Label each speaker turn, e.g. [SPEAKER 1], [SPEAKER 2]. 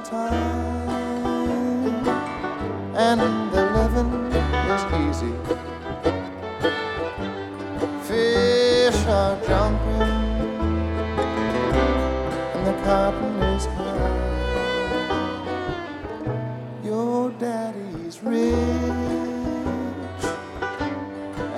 [SPEAKER 1] time, and the living is easy. Fish are jumping in the cotton